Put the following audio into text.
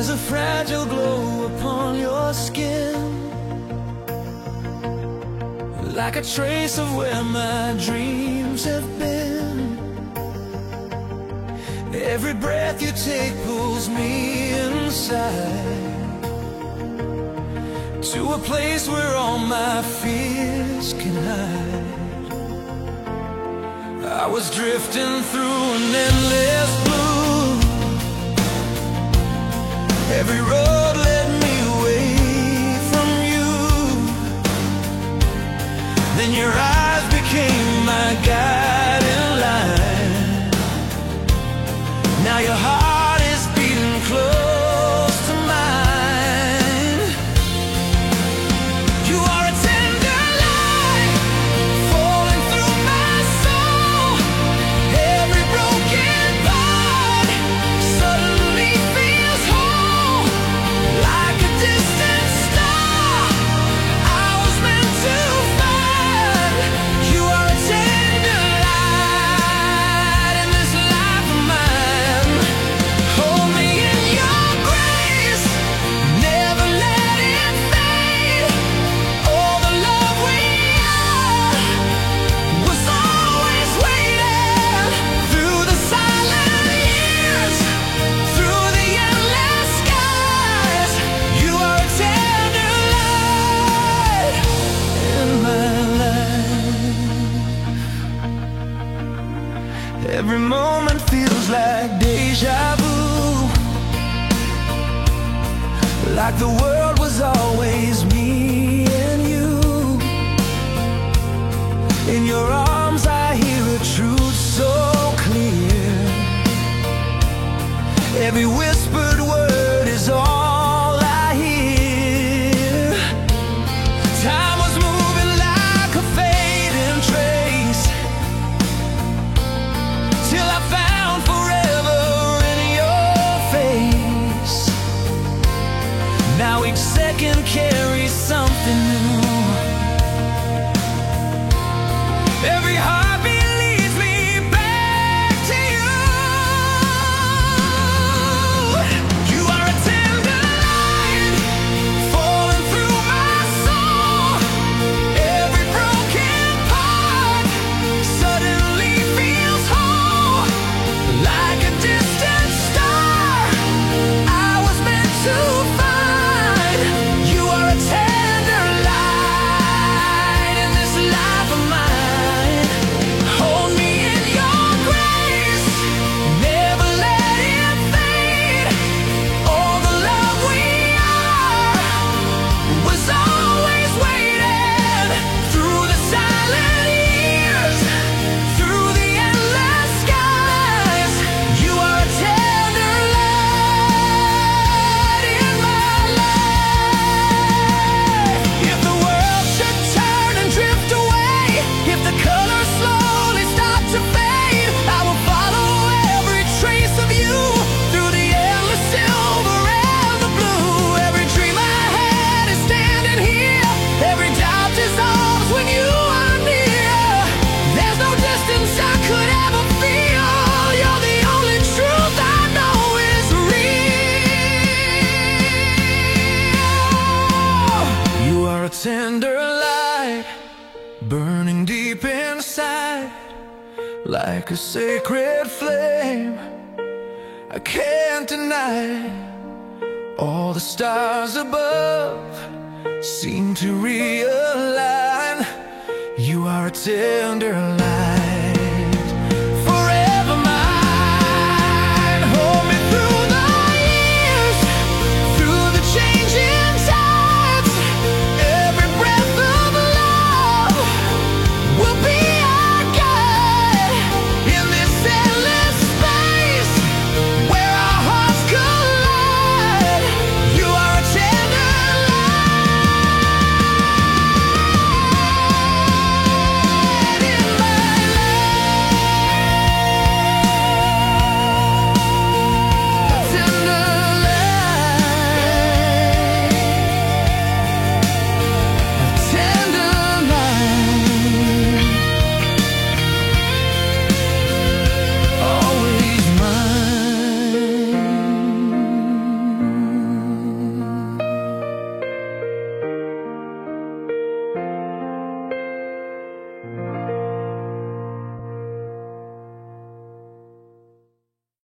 There's a fragile glow upon your skin, like a trace of where my dreams have been. Every breath you take pulls me inside, to a place where all my fears can hide. I was drifting through an endless blue. Every road led me away from you. Then your eyes became my guiding light. Now your heart is beating close to mine. You are a tender light falling through my soul. Every broken part suddenly feels whole, like a distant star I was meant to find. You are a tender light in this life of mine. Hold me in your grace, never let it fade. All the love we are was always waiting. Through the silent years, through the endless skies, you are a tender light in my life. Every moment feels like deja vu, like the world was always me and you. In your arms I hear a truth so clear. Every whispered word is all I hear. Time was moving like a fading trace, till I found forever in your face. Now each second carries something new. Every heartbeat leads me back to you. You are a tender light falling through my soul. Every broken part suddenly feels whole, like a distant star I was meant to find. You are a tender light in this life of mine. Hold me in your grace, never let it fade. All the love we are was always waiting. Through the silent years, through the endless skies, you are a tender light in my life. If the world should turn and drift away, if the colors slowly start to fade, I will follow every trace of you through the endless silver and the blue. Every dream I had is standing here. Every doubt dissolves when you are near. There's no distance I could ever feel. You're the only truth I know is real. You are a tender light burning deep inside, like a sacred flame I can't deny. All the stars above seem to realign. You are a tender light.